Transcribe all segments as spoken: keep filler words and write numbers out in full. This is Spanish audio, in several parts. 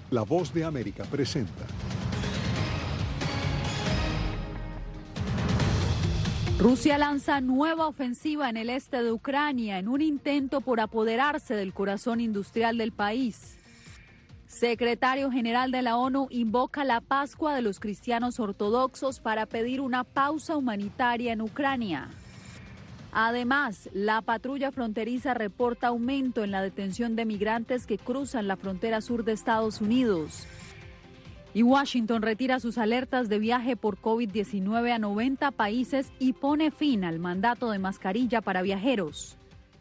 La Voz de América presenta. Rusia lanza nueva ofensiva en el este de Ucrania en un intento por apoderarse del corazón industrial del país. Secretario General de la ONU invoca la Pascua de los cristianos ortodoxos para pedir una pausa humanitaria en Ucrania. Además, la patrulla fronteriza reporta aumento en la detención de migrantes que cruzan la frontera sur de Estados Unidos. Y Washington retira sus alertas de viaje por COVID diecinueve a noventa países y pone fin al mandato de mascarilla para viajeros.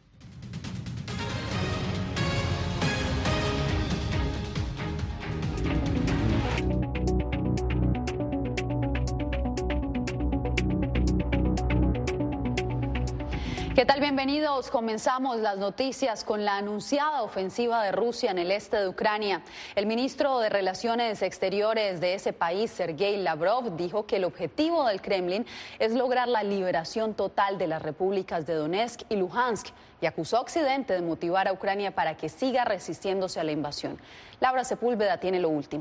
¿Qué tal? Bienvenidos. Comenzamos las noticias con la anunciada ofensiva de Rusia en el este de Ucrania. El ministro de Relaciones Exteriores de ese país, Sergei Lavrov, dijo que el objetivo del Kremlin es lograr la liberación total de las repúblicas de Donetsk y Luhansk y acusó a Occidente de motivar a Ucrania para que siga resistiéndose a la invasión. Laura Sepúlveda tiene lo último.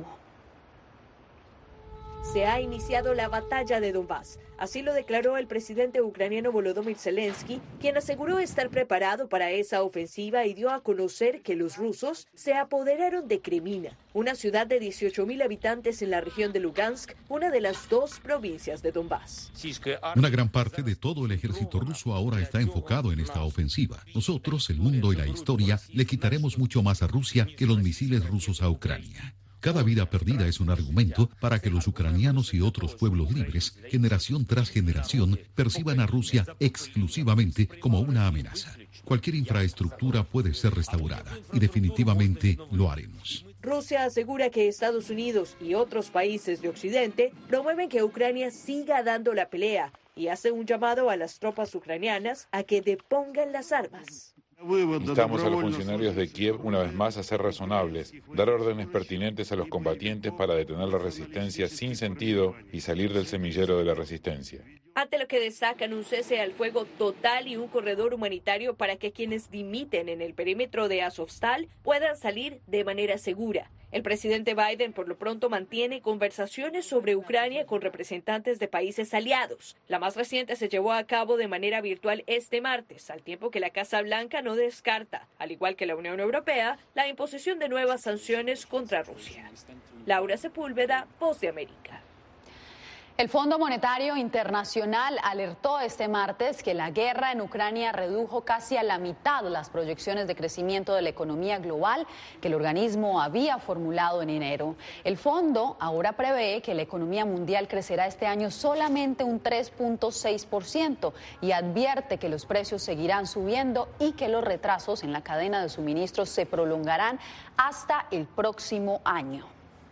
Se ha iniciado la batalla de Donbass. Así lo declaró el presidente ucraniano Volodymyr Zelensky, quien aseguró estar preparado para esa ofensiva y dio a conocer que los rusos se apoderaron de Kremina, una ciudad de dieciocho mil habitantes en la región de Lugansk, una de las dos provincias de Donbass. Una gran parte de todo el ejército ruso ahora está enfocado en esta ofensiva. Nosotros, el mundo y la historia, le quitaremos mucho más a Rusia que los misiles rusos a Ucrania. Cada vida perdida es un argumento para que los ucranianos y otros pueblos libres, generación tras generación, perciban a Rusia exclusivamente como una amenaza. Cualquier infraestructura puede ser restaurada y definitivamente lo haremos. Rusia asegura que Estados Unidos y otros países de Occidente promueven que Ucrania siga dando la pelea y hace un llamado a las tropas ucranianas a que depongan las armas. Instamos a los funcionarios de Kiev una vez más a ser razonables, dar órdenes pertinentes a los combatientes para detener la resistencia sin sentido y salir del semillero de la resistencia. Ante lo que destacan un cese al fuego total y un corredor humanitario para que quienes dimiten en el perímetro de Azovstal puedan salir de manera segura. El presidente Biden por lo pronto mantiene conversaciones sobre Ucrania con representantes de países aliados. La más reciente se llevó a cabo de manera virtual este martes, al tiempo que la Casa Blanca no descarta, al igual que la Unión Europea, la imposición de nuevas sanciones contra Rusia. Laura Sepúlveda, Voz de América. El Fondo Monetario Internacional alertó este martes que la guerra en Ucrania redujo casi a la mitad las proyecciones de crecimiento de la economía global que el organismo había formulado en enero. El fondo ahora prevé que la economía mundial crecerá este año solamente un tres punto seis por ciento y advierte que los precios seguirán subiendo y que los retrasos en la cadena de suministros se prolongarán hasta el próximo año.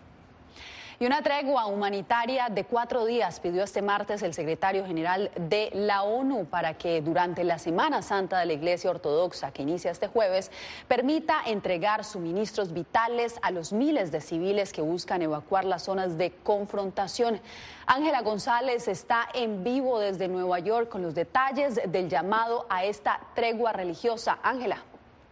Y una tregua humanitaria de cuatro días pidió este martes el secretario general de la ONU para que durante la Semana Santa de la Iglesia Ortodoxa, que inicia este jueves, permita entregar suministros vitales a los miles de civiles que buscan evacuar las zonas de confrontación. Ángela González está en vivo desde Nueva York con los detalles del llamado a esta tregua religiosa. Ángela.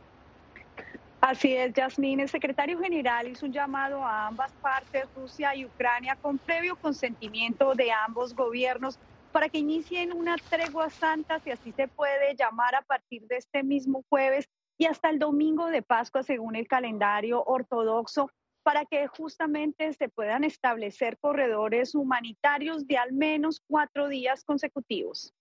Así es, Yasmín. El secretario general hizo un llamado a ambas partes, Rusia y Ucrania, con previo consentimiento de ambos gobiernos para que inicien una tregua santa, si así se puede llamar, a partir de este mismo jueves y hasta el domingo de Pascua, según el calendario ortodoxo, para que justamente se puedan establecer corredores humanitarios de al menos cuatro días consecutivos.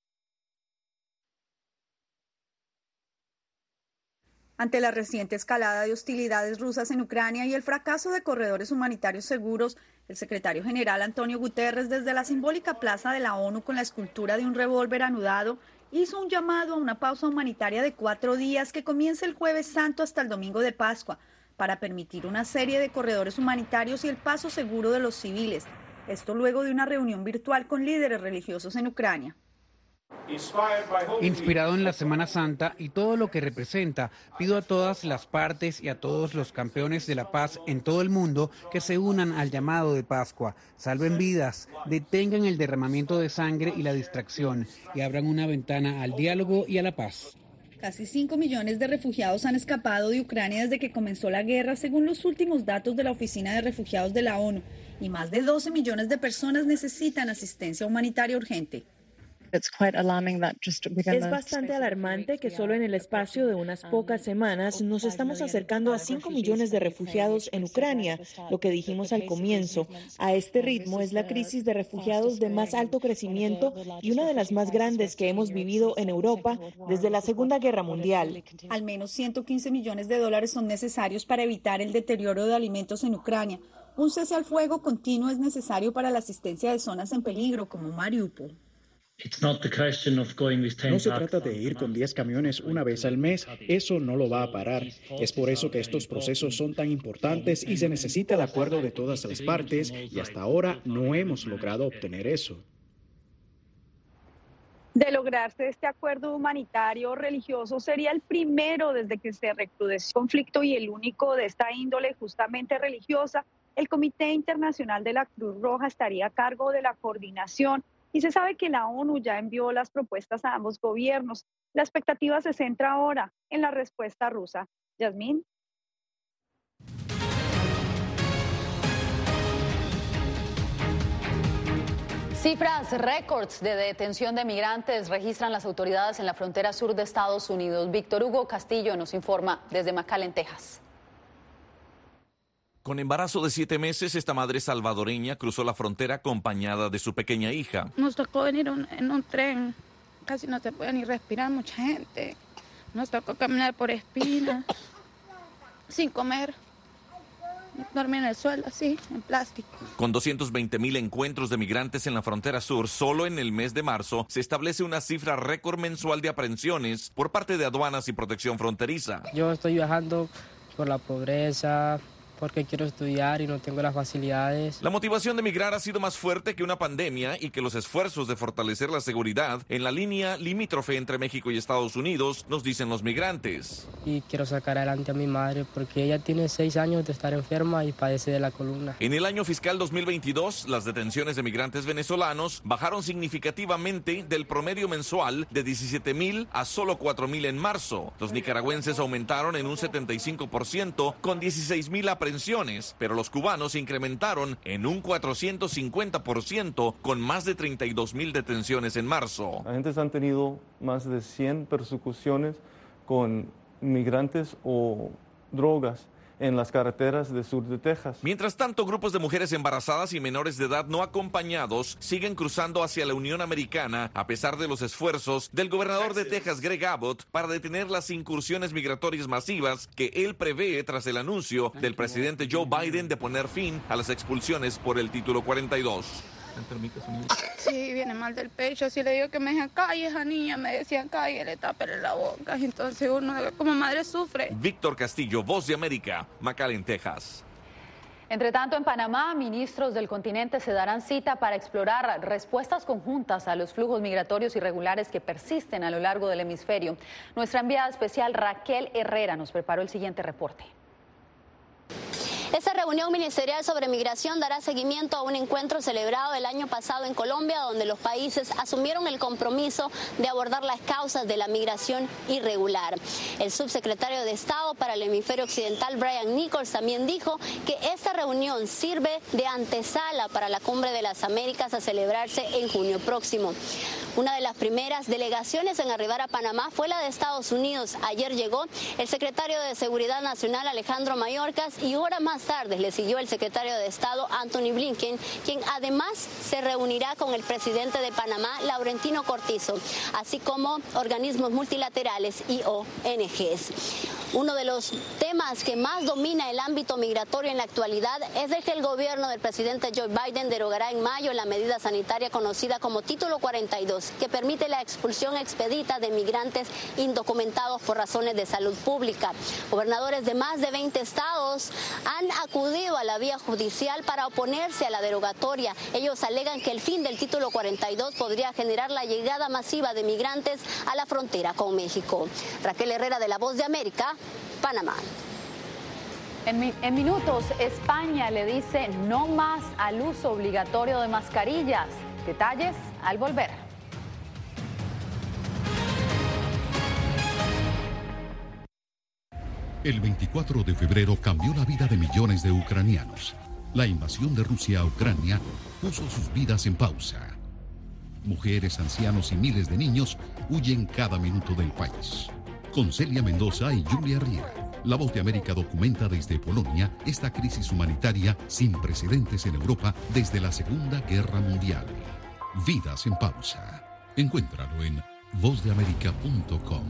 Ante la reciente escalada de hostilidades rusas en Ucrania y el fracaso de corredores humanitarios seguros, el secretario general Antonio Guterres, desde la simbólica plaza de la ONU con la escultura de un revólver anudado, hizo un llamado a una pausa humanitaria de cuatro días que comienza el Jueves Santo hasta el domingo de Pascua, para permitir una serie de corredores humanitarios y el paso seguro de los civiles. Esto luego de una reunión virtual con líderes religiosos en Ucrania. Inspirado en la Semana Santa y todo lo que representa, pido a todas las partes y a todos los campeones de la paz en todo el mundo que se unan al llamado de Pascua, salven vidas, detengan el derramamiento de sangre y la distracción y abran una ventana al diálogo y a la paz. Casi cinco millones de refugiados han escapado de Ucrania desde que comenzó la guerra, según los últimos datos de la Oficina de Refugiados de la ONU, y más de doce millones de personas necesitan asistencia humanitaria urgente. Es bastante alarmante que solo en el espacio de unas pocas semanas nos estamos acercando a cinco millones de refugiados en Ucrania, lo que dijimos al comienzo. A este ritmo es la crisis de refugiados de más alto crecimiento y una de las más grandes que hemos vivido en Europa desde la Segunda Guerra Mundial. Al menos ciento quince millones de dólares son necesarios para evitar el deterioro de alimentos en Ucrania. Un cese al fuego continuo es necesario para la asistencia de zonas en peligro como Mariupol. No se trata de ir con diez camiones una vez al mes, eso no lo va a parar. Es por eso que estos procesos son tan importantes y se necesita el acuerdo de todas las partes y hasta ahora no hemos logrado obtener eso. De lograrse este acuerdo humanitario religioso, sería el primero desde que se recrudeció el conflicto y el único de esta índole justamente religiosa. El Comité Internacional de la Cruz Roja estaría a cargo de la coordinación. Y se sabe que la ONU ya envió las propuestas a ambos gobiernos. La expectativa se centra ahora en la respuesta rusa. Yasmín. Cifras récords de detención de migrantes registran las autoridades en la frontera sur de Estados Unidos. Víctor Hugo Castillo nos informa desde McAllen, Texas. Con embarazo de siete meses, esta madre salvadoreña cruzó la frontera acompañada de su pequeña hija. Nos tocó venir un, en un tren, casi no se puede ni respirar mucha gente. Nos tocó caminar por espinas, sin comer, dormir en el suelo así, en plástico. Con doscientos veinte mil encuentros de migrantes en la frontera sur, solo en el mes de marzo se establece una cifra récord mensual de aprehensiones por parte de aduanas y protección fronteriza. Yo estoy viajando por la pobreza, porque quiero estudiar y no tengo las facilidades. La motivación de migrar ha sido más fuerte que una pandemia y que los esfuerzos de fortalecer la seguridad en la línea limítrofe entre México y Estados Unidos, nos dicen los migrantes. Y quiero sacar adelante a mi madre porque ella tiene seis años de estar enferma y padece de la columna. En el año fiscal dos mil veintidós, las detenciones de migrantes venezolanos bajaron significativamente del promedio mensual de diecisiete mil a solo cuatro mil en marzo. Los nicaragüenses aumentaron en un setenta y cinco por ciento con dieciséis mil aprehensiones, pero los cubanos incrementaron en un cuatrocientos cincuenta por ciento con más de treinta y dos mil detenciones en marzo. Agentes han tenido más de cien persecuciones con migrantes o drogas en las carreteras del sur de Texas. Mientras tanto, grupos de mujeres embarazadas y menores de edad no acompañados siguen cruzando hacia la Unión Americana a pesar de los esfuerzos del gobernador de Texas, Greg Abbott, para detener las incursiones migratorias masivas que él prevé tras el anuncio del presidente Joe Biden de poner fin a las expulsiones por el título cuarenta y dos. Sí, viene mal del pecho. Si le digo que me dejan calle, esa niña me decían calle, le tapen la boca. Entonces uno como madre sufre. Víctor Castillo, Voz de América, McAllen, Texas. Entre tanto, en Panamá, ministros del continente se darán cita para explorar respuestas conjuntas a los flujos migratorios irregulares que persisten a lo largo del hemisferio. Nuestra enviada especial Raquel Herrera nos preparó el siguiente reporte. Esta reunión ministerial sobre migración dará seguimiento a un encuentro celebrado el año pasado en Colombia, donde los países asumieron el compromiso de abordar las causas de la migración irregular. El subsecretario de Estado para el hemisferio occidental, Brian Nichols, también dijo que esta reunión sirve de antesala para la Cumbre de las Américas a celebrarse en junio próximo. Una de las primeras delegaciones en arribar a Panamá fue la de Estados Unidos. Ayer llegó el secretario de Seguridad Nacional, Alejandro Mayorkas, y horas más tarde le siguió el secretario de Estado, Anthony Blinken, quien además se reunirá con el presidente de Panamá, Laurentino Cortizo, así como organismos multilaterales y O N Ges. Uno de los temas que más domina el ámbito migratorio en la actualidad es el que el gobierno del presidente Joe Biden derogará en mayo la medida sanitaria conocida como Título cuarenta y dos, que permite la expulsión expedita de migrantes indocumentados por razones de salud pública. Gobernadores de más de veinte estados han acudido a la vía judicial para oponerse a la derogatoria. Ellos alegan que el fin del Título cuarenta y dos podría generar la llegada masiva de migrantes a la frontera con México. Raquel Herrera, de La Voz de América, Panamá. En, mi, en minutos, España le dice no más al uso obligatorio de mascarillas. Detalles al volver. El veinticuatro de febrero cambió la vida de millones de ucranianos. La invasión de Rusia a Ucrania puso sus vidas en pausa. Mujeres, ancianos y miles de niños huyen cada minuto del país. Con Celia Mendoza y Julia Riera, La Voz de América documenta desde Polonia esta crisis humanitaria sin precedentes en Europa desde la Segunda Guerra Mundial. Vidas en pausa. Encuéntralo en voz de américa punto com.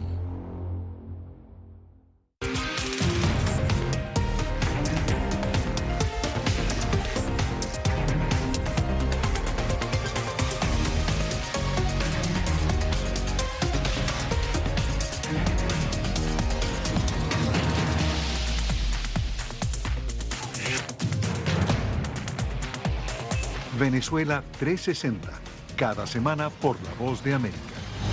Venezuela trescientos sesenta, cada semana por La Voz de América.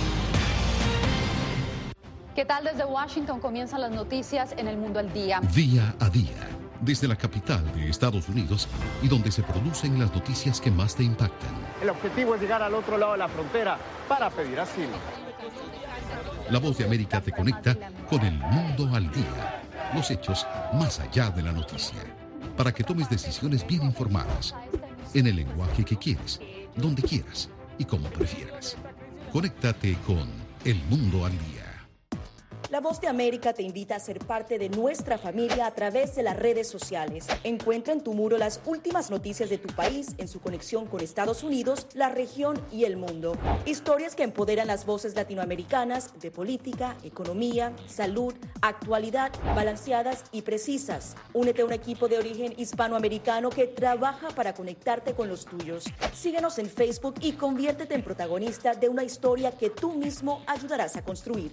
¿Qué tal? Desde Washington comienzan las noticias en El Mundo al Día. Día a día, desde la capital de Estados Unidos y donde se producen las noticias que más te impactan. El objetivo es llegar al otro lado de la frontera para pedir asilo. La Voz de América te conecta con El Mundo al Día, los hechos más allá de la noticia, para que tomes decisiones bien informadas, en el lenguaje que quieres, donde quieras y como prefieras. Conéctate con El Mundo al Día. La Voz de América te invita a ser parte de nuestra familia a través de las redes sociales. Encuentra en tu muro las últimas noticias de tu país en su conexión con Estados Unidos, la región y el mundo. Historias que empoderan las voces latinoamericanas de política, economía, salud, actualidad, balanceadas y precisas. Únete a un equipo de origen hispanoamericano que trabaja para conectarte con los tuyos. Síguenos en Facebook y conviértete en protagonista de una historia que tú mismo ayudarás a construir.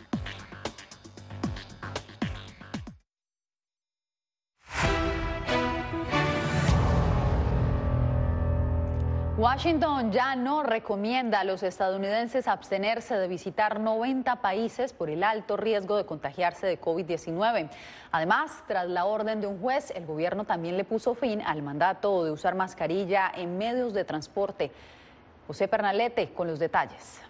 Washington ya no recomienda a los estadounidenses abstenerse de visitar noventa países por el alto riesgo de contagiarse de COVID diecinueve. Además, tras la orden de un juez, el gobierno también le puso fin al mandato de usar mascarilla en medios de transporte. José Pernalete con los detalles.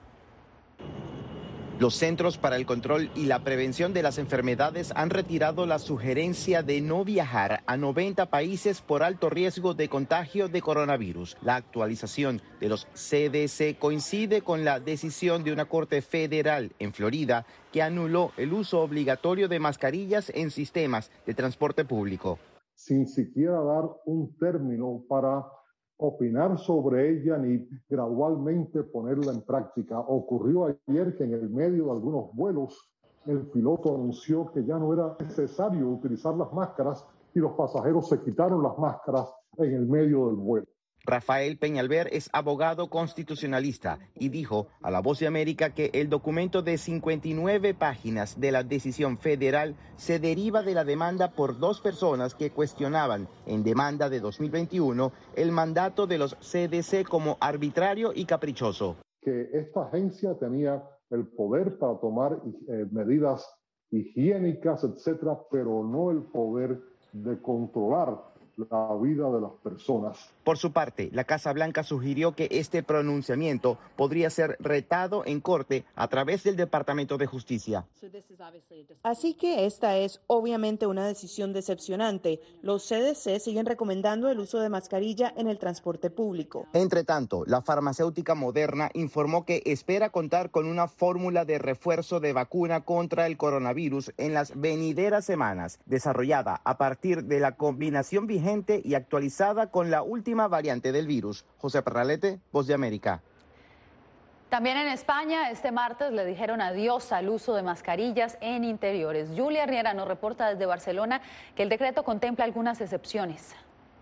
Los Centros para el Control y la Prevención de las Enfermedades han retirado la sugerencia de no viajar a noventa países por alto riesgo de contagio de coronavirus. La actualización de los C D C coincide con la decisión de una corte federal en Florida que anuló el uso obligatorio de mascarillas en sistemas de transporte público. Sin siquiera dar un término para opinar sobre ella ni gradualmente ponerla en práctica. Ocurrió ayer que en el medio de algunos vuelos el piloto anunció que ya no era necesario utilizar las máscaras y los pasajeros se quitaron las máscaras en el medio del vuelo. Rafael Peñalver es abogado constitucionalista y dijo a La Voz de América que el documento de cincuenta y nueve páginas de la decisión federal se deriva de la demanda por dos personas que cuestionaban en demanda de dos mil veintiuno el mandato de los C D C como arbitrario y caprichoso. Que esta agencia tenía el poder para tomar eh, medidas higiénicas, etcétera, pero no el poder de controlar la vida de las personas. Por su parte, la Casa Blanca sugirió que este pronunciamiento podría ser retado en corte a través del Departamento de Justicia. Así que esta es obviamente una decisión decepcionante. Los C D C siguen recomendando el uso de mascarilla en el transporte público. Entre tanto, la farmacéutica Moderna informó que espera contar con una fórmula de refuerzo de vacuna contra el coronavirus en las venideras semanas, desarrollada a partir de la combinación vigente y actualizada con la última variante del virus. José Pernalete, Voz de América. También en España, este martes le dijeron adiós al uso de mascarillas en interiores. Julia Riera nos reporta desde Barcelona que el decreto contempla algunas excepciones.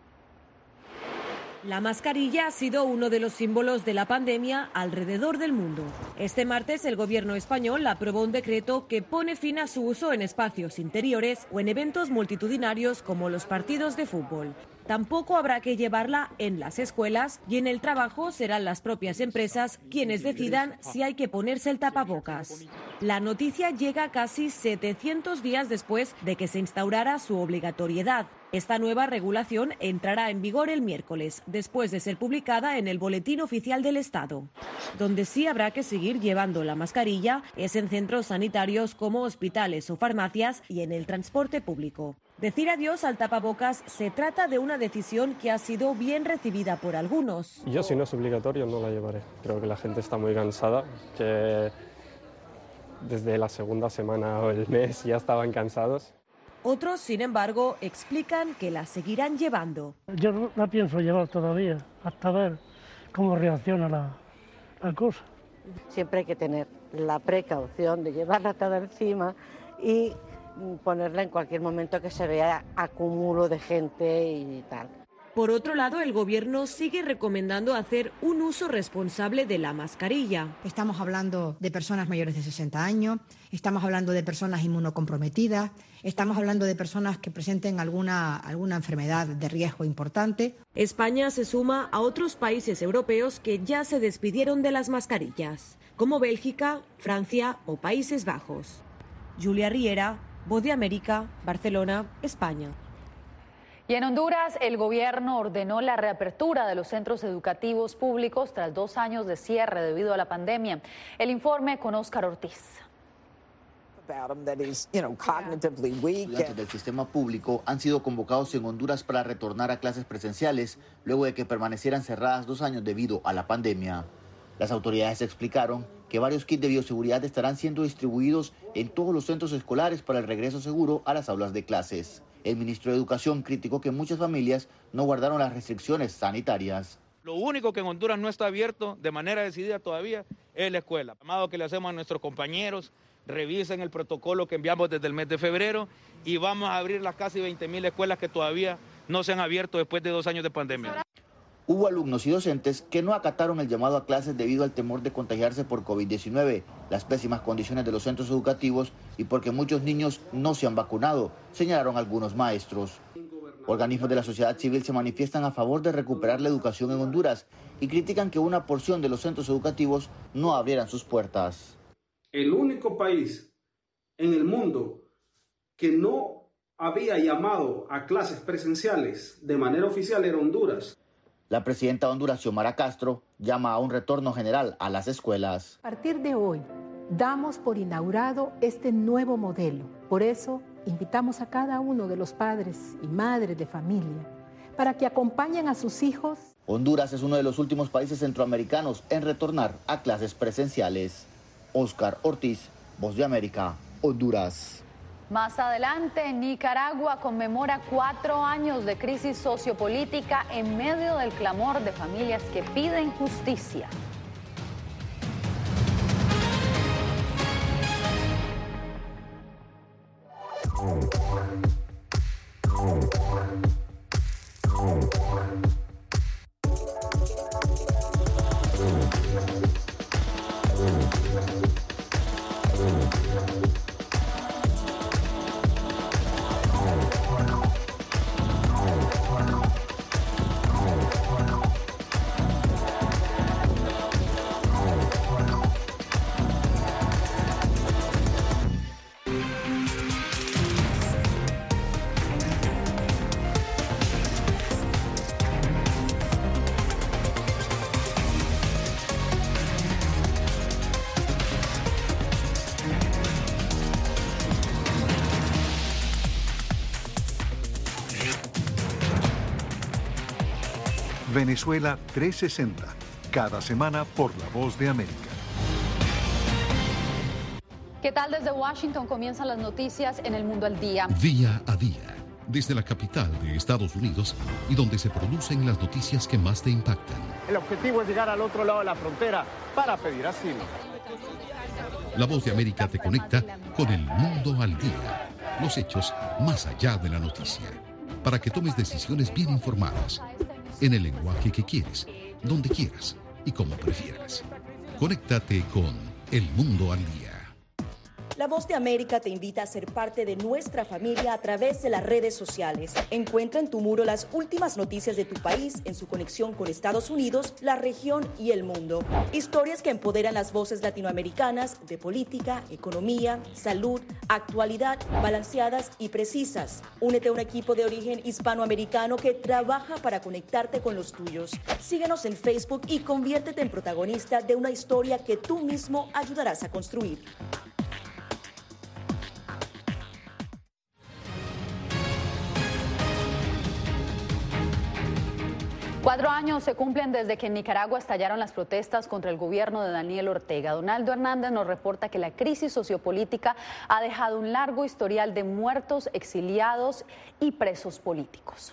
La mascarilla ha sido uno de los símbolos de la pandemia alrededor del mundo. Este martes el gobierno español aprobó un decreto que pone fin a su uso en espacios interiores o en eventos multitudinarios como los partidos de fútbol. tampoco habrá que llevarla en las escuelas y en el trabajo serán las propias empresas quienes decidan si hay que ponerse el tapabocas. La noticia llega casi setecientos días después de que se instaurara su obligatoriedad. Esta nueva regulación entrará en vigor el miércoles, después de ser publicada en el Boletín Oficial del Estado. Donde sí habrá que seguir llevando la mascarilla es en centros sanitarios como hospitales o farmacias y en el transporte público. Decir adiós al tapabocas se trata de una decisión que ha sido bien recibida por algunos. Yo, si no es obligatorio, no la llevaré. Creo que la gente está muy cansada, que desde la segunda semana o el mes ya estaban cansados. Otros, sin embargo, explican que la seguirán llevando. Yo no la pienso llevar todavía, hasta ver cómo reacciona la, la cosa. Siempre hay que tener la precaución de llevarla toda encima y ponerla en cualquier momento que se vea acúmulo de gente y tal. Por otro lado, el Gobierno sigue recomendando hacer un uso responsable de la mascarilla. Estamos hablando de personas mayores de sesenta años, estamos hablando de personas inmunocomprometidas, estamos hablando de personas que presenten alguna, alguna enfermedad de riesgo importante. España se suma a otros países europeos que ya se despidieron de las mascarillas, como Bélgica, Francia o Países Bajos. Julia Riera, Voz de América, Barcelona, España. Y en Honduras, el gobierno ordenó la reapertura de los centros educativos públicos tras dos años de cierre debido a la pandemia. El informe con Óscar Ortiz. Estudiantes del sistema público han sido convocados en Honduras para retornar a clases presenciales luego de que permanecieran cerradas dos años debido a la pandemia. Las autoridades explicaron que varios kits de bioseguridad estarán siendo distribuidos en todos los centros escolares para el regreso seguro a las aulas de clases. El ministro de Educación criticó que muchas familias no guardaron las restricciones sanitarias. Lo único que en Honduras no está abierto de manera decidida todavía es la escuela. El llamado que le hacemos a nuestros compañeros, revisen el protocolo que enviamos desde el mes de febrero y vamos a abrir las casi veinte mil escuelas que todavía no se han abierto después de dos años de pandemia. Hubo alumnos y docentes que no acataron el llamado a clases debido al temor de contagiarse por COVID diecinueve, las pésimas condiciones de los centros educativos y porque muchos niños no se han vacunado, señalaron algunos maestros. Organismos de la sociedad civil se manifiestan a favor de recuperar la educación en Honduras y critican que una porción de los centros educativos no abrieran sus puertas. El único país en el mundo que no había llamado a clases presenciales de manera oficial era Honduras. La presidenta de Honduras, Xiomara Castro, llama a un retorno general a las escuelas. A partir de hoy, damos por inaugurado este nuevo modelo. Por eso, invitamos a cada uno de los padres y madres de familia para que acompañen a sus hijos. Honduras es uno de los últimos países centroamericanos en retornar a clases presenciales. Óscar Ortiz, Voz de América, Honduras. Más adelante, Nicaragua conmemora cuatro años de crisis sociopolítica en medio del clamor de familias que piden justicia. Venezuela trescientos sesenta, cada semana por La Voz de América. ¿Qué tal? Desde Washington comienzan las noticias en El Mundo al Día. Día a día, desde la capital de Estados Unidos y donde se producen las noticias que más te impactan. El objetivo es llegar al otro lado de la frontera para pedir asilo. La Voz de América te conecta con El Mundo al Día, los hechos más allá de la noticia, para que tomes decisiones bien informadas, en el lenguaje que quieres, donde quieras y como prefieras. Conéctate con El Mundo al Día. La Voz de América te invita a ser parte de nuestra familia a través de las redes sociales. Encuentra en tu muro las últimas noticias de tu país en su conexión con Estados Unidos, la región y el mundo. Historias que empoderan las voces latinoamericanas de política, economía, salud, actualidad, balanceadas y precisas. Únete a un equipo de origen hispanoamericano que trabaja para conectarte con los tuyos. Síguenos en Facebook y conviértete en protagonista de una historia que tú mismo ayudarás a construir. Cuatro años se cumplen desde que en Nicaragua estallaron las protestas contra el gobierno de Daniel Ortega. Donaldo Hernández nos reporta que la crisis sociopolítica ha dejado un largo historial de muertos, exiliados y presos políticos.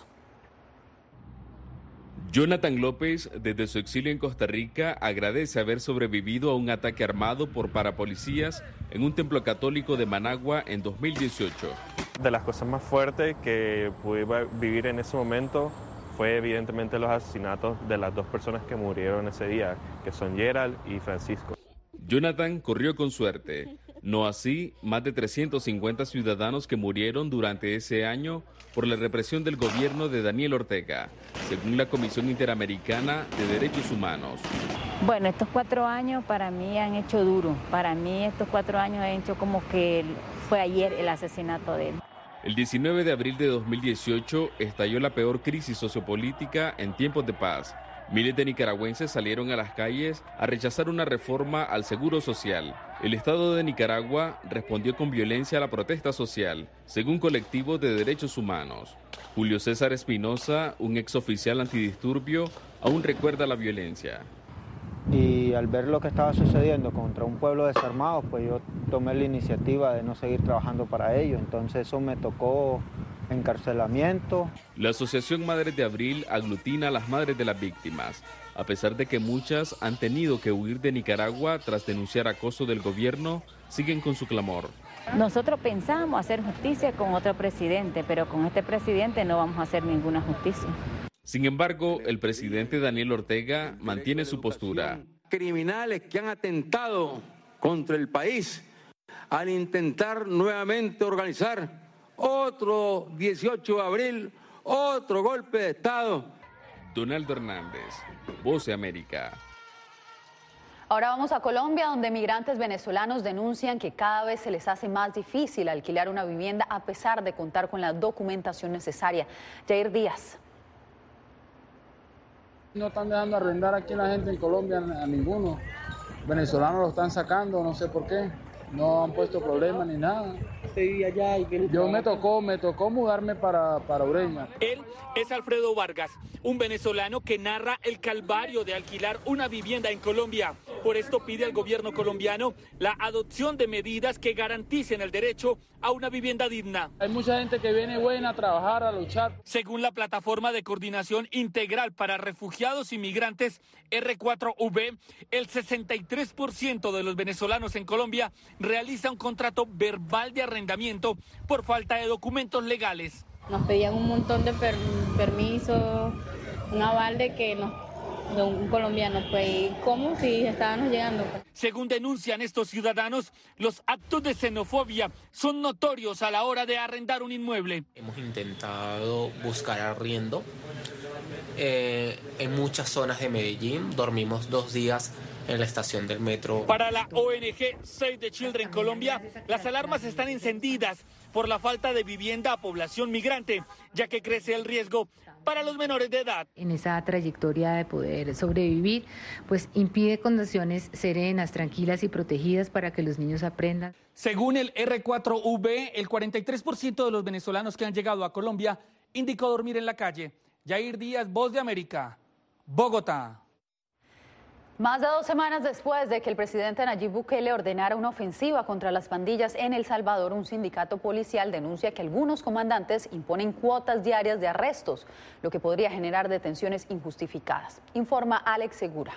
Jonathan López, desde su exilio en Costa Rica, agradece haber sobrevivido a un ataque armado por parapolicías en un templo católico de Managua en dos mil dieciocho. De las cosas más fuertes que pude vivir en ese momento fue evidentemente los asesinatos de las dos personas que murieron ese día, que son Gerald y Francisco. Jonathan corrió con suerte, no así más de trescientos cincuenta ciudadanos que murieron durante ese año por la represión del gobierno de Daniel Ortega, según la Comisión Interamericana de Derechos Humanos. Bueno, estos cuatro años para mí han hecho duro, para mí estos cuatro años han hecho como que fue ayer el asesinato de él. El diecinueve de abril de dos mil dieciocho estalló la peor crisis sociopolítica en tiempos de paz. Miles de nicaragüenses salieron a las calles a rechazar una reforma al seguro social. El Estado de Nicaragua respondió con violencia a la protesta social, según colectivos de derechos humanos. Julio César Espinosa, un exoficial antidisturbio, aún recuerda la violencia. Y al ver lo que estaba sucediendo contra un pueblo desarmado, pues yo tomé la iniciativa de no seguir trabajando para ellos. Entonces eso me tocó encarcelamiento. La Asociación Madres de Abril aglutina a las madres de las víctimas, a pesar de que muchas han tenido que huir de Nicaragua tras denunciar acoso del gobierno, siguen con su clamor. Nosotros pensamos hacer justicia con otro presidente, pero con este presidente no vamos a hacer ninguna justicia. Sin embargo, el presidente Daniel Ortega mantiene su postura. Criminales que han atentado contra el país al intentar nuevamente organizar otro dieciocho de abril, otro golpe de Estado. Donaldo Hernández, Voz de América. Ahora vamos a Colombia, donde migrantes venezolanos denuncian que cada vez se les hace más difícil alquilar una vivienda a pesar de contar con la documentación necesaria. Jair Díaz. No están dejando arrendar aquí a la gente en Colombia a ninguno. Venezolanos lo están sacando, no sé por qué. No han puesto problemas ni nada. Allá y que Yo me tocó, me tocó mudarme para, para Ureña. Él es Alfredo Vargas, un venezolano que narra el calvario de alquilar una vivienda en Colombia. Por esto pide al gobierno colombiano la adopción de medidas que garanticen el derecho a una vivienda digna. Hay mucha gente que viene buena a trabajar, a luchar. Según la plataforma de coordinación integral para refugiados y migrantes R cuatro V, el sesenta y tres por ciento de los venezolanos en Colombia realiza un contrato verbal de arrendamiento por falta de documentos legales. Nos pedían un montón de per permisos, un aval de que nos, de un colombiano, pues, ¿cómo si estábamos llegando? Según denuncian estos ciudadanos, los actos de xenofobia son notorios a la hora de arrendar un inmueble. Hemos intentado buscar arriendo eh, en muchas zonas de Medellín, dormimos dos días en la estación del metro. Para la O N G Save the Children Colombia, las alarmas están encendidas por la falta de vivienda a población migrante, ya que crece el riesgo para los menores de edad. En esa trayectoria de poder sobrevivir, pues impide condiciones serenas, tranquilas y protegidas para que los niños aprendan. Según el R cuatro V, el cuarenta y tres por ciento de los venezolanos que han llegado a Colombia indicó dormir en la calle. Jair Díaz, Voz de América, Bogotá. Más de dos semanas después de que el presidente Nayib Bukele ordenara una ofensiva contra las pandillas en El Salvador, un sindicato policial denuncia que algunos comandantes imponen cuotas diarias de arrestos, lo que podría generar detenciones injustificadas. Informa Alex Segura.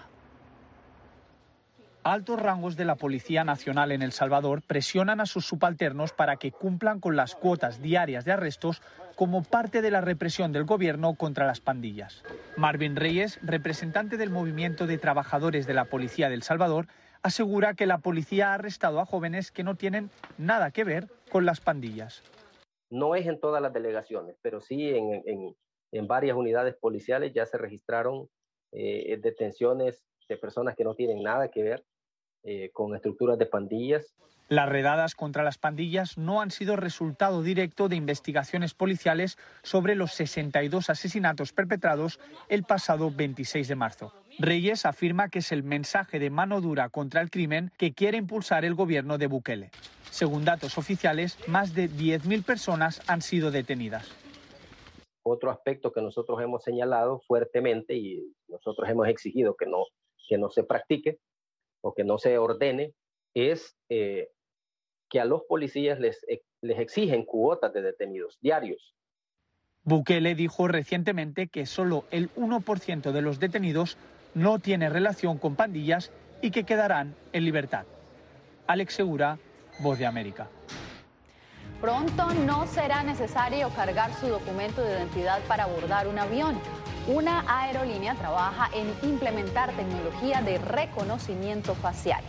Altos rangos de la Policía Nacional en El Salvador presionan a sus subalternos para que cumplan con las cuotas diarias de arrestos como parte de la represión del gobierno contra las pandillas. Marvin Reyes, representante del Movimiento de Trabajadores de la Policía de El Salvador, asegura que la policía ha arrestado a jóvenes que no tienen nada que ver con las pandillas. No es en todas las delegaciones, pero sí en, en, en varias unidades policiales ya se registraron eh, detenciones de personas que no tienen nada que ver eh, con estructuras de pandillas. Las redadas contra las pandillas no han sido resultado directo de investigaciones policiales sobre los sesenta y dos asesinatos perpetrados el pasado veintiséis de marzo. Reyes afirma que es el mensaje de mano dura contra el crimen que quiere impulsar el gobierno de Bukele. Según datos oficiales, más de diez mil personas han sido detenidas. Otro aspecto que nosotros hemos señalado fuertemente y nosotros hemos exigido que no, que no se practique o que no se ordene es eh, que a los policías les, les exigen cuotas de detenidos diarios. Bukele dijo recientemente que solo el uno por ciento de los detenidos no tiene relación con pandillas y que quedarán en libertad. Alex Segura, Voz de América. Pronto no será necesario cargar su documento de identidad para abordar un avión. Una aerolínea trabaja en implementar tecnología de reconocimiento facial.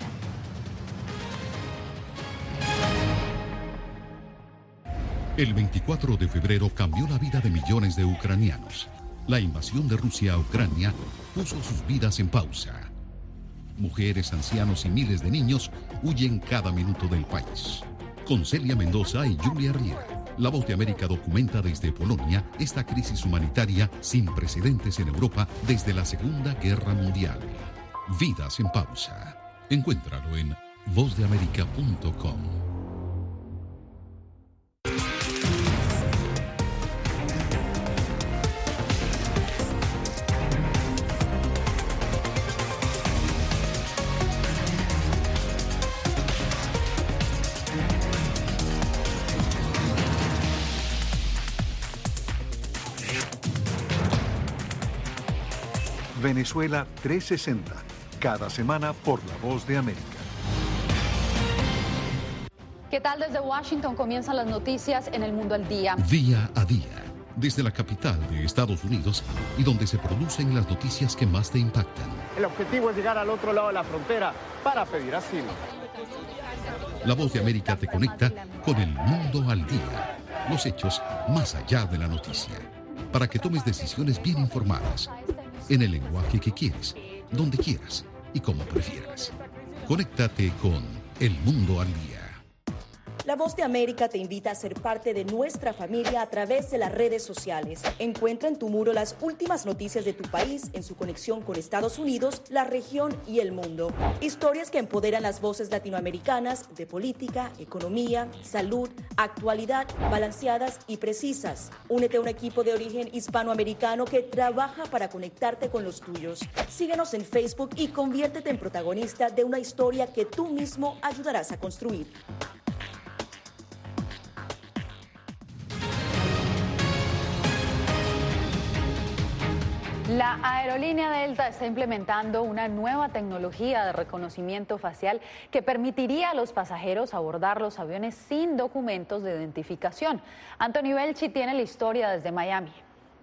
El veinticuatro de febrero cambió la vida de millones de ucranianos. La invasión de Rusia a Ucrania puso sus vidas en pausa. Mujeres, ancianos y miles de niños huyen cada minuto del país. Con Celia Mendoza y Julia Riera, La Voz de América documenta desde Polonia esta crisis humanitaria sin precedentes en Europa desde la Segunda Guerra Mundial. Vidas en pausa. Encuéntralo en voz de américa punto com. Venezuela trescientos sesenta, cada semana por La Voz de América. ¿Qué tal? Desde Washington comienzan las noticias en El Mundo al Día. Día a día, desde la capital de Estados Unidos y donde se producen las noticias que más te impactan. El objetivo es llegar al otro lado de la frontera para pedir asilo. La Voz de América te conecta con El Mundo al Día, los hechos más allá de la noticia, para que tomes decisiones bien informadas, en el lenguaje que quieres, donde quieras y como prefieras. Conéctate con El Mundo al Día. La Voz de América te invita a ser parte de nuestra familia a través de las redes sociales. Encuentra en tu muro las últimas noticias de tu país en su conexión con Estados Unidos, la región y el mundo. Historias que empoderan las voces latinoamericanas de política, economía, salud, actualidad, balanceadas y precisas. Únete a un equipo de origen hispanoamericano que trabaja para conectarte con los tuyos. Síguenos en Facebook y conviértete en protagonista de una historia que tú mismo ayudarás a construir. La aerolínea Delta está implementando una nueva tecnología de reconocimiento facial que permitiría a los pasajeros abordar los aviones sin documentos de identificación. Anthony Belchi tiene la historia desde Miami.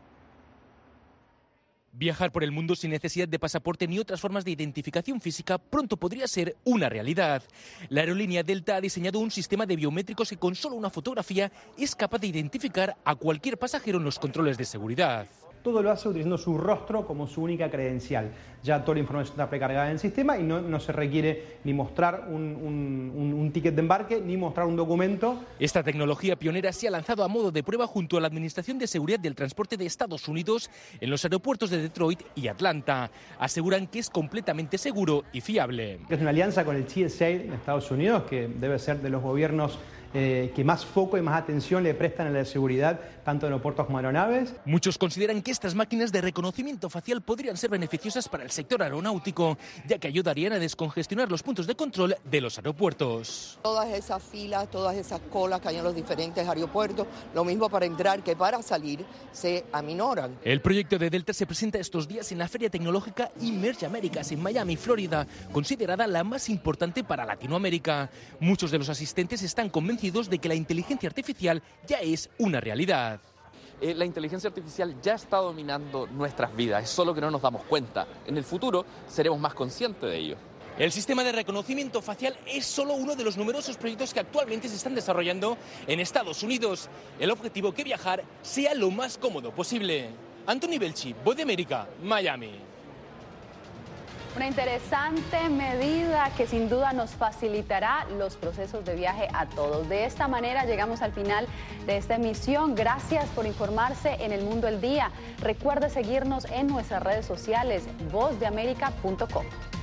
Viajar por el mundo sin necesidad de pasaporte ni otras formas de identificación física pronto podría ser una realidad. La aerolínea Delta ha diseñado un sistema de biométricos que con solo una fotografía es capaz de identificar a cualquier pasajero en los controles de seguridad. Todo lo hace utilizando su rostro como su única credencial. Ya toda la información está precargada en el sistema y no, no se requiere ni mostrar un, un, un, un ticket de embarque ni mostrar un documento. Esta tecnología pionera se ha lanzado a modo de prueba junto a la Administración de Seguridad del Transporte de Estados Unidos en los aeropuertos de Detroit y Atlanta. Aseguran que es completamente seguro y fiable. Es una alianza con el T S A de Estados Unidos, que debe ser de los gobiernos Eh, que más foco y más atención le prestan a la seguridad, tanto en aeropuertos como aeronaves. Muchos consideran que estas máquinas de reconocimiento facial podrían ser beneficiosas para el sector aeronáutico, ya que ayudarían a descongestionar los puntos de control de los aeropuertos. Todas esas filas, todas esas colas que hay en los diferentes aeropuertos, lo mismo para entrar que para salir, se aminoran. El proyecto de Delta se presenta estos días en la Feria Tecnológica Emerge Americas en Miami, Florida, considerada la más importante para Latinoamérica. Muchos de los asistentes están convencidos de que la inteligencia artificial ya es una realidad. Eh, la inteligencia artificial ya está dominando nuestras vidas, es solo que no nos damos cuenta. En el futuro seremos más conscientes de ello. El sistema de reconocimiento facial es solo uno de los numerosos proyectos que actualmente se están desarrollando en Estados Unidos. El objetivo que viajar sea lo más cómodo posible. Anthony Belchi, Voz de América, Miami. Una interesante medida que sin duda nos facilitará los procesos de viaje a todos. De esta manera llegamos al final de esta emisión. Gracias por informarse en El Mundo al Día. Recuerde seguirnos en nuestras redes sociales, voz de américa punto com.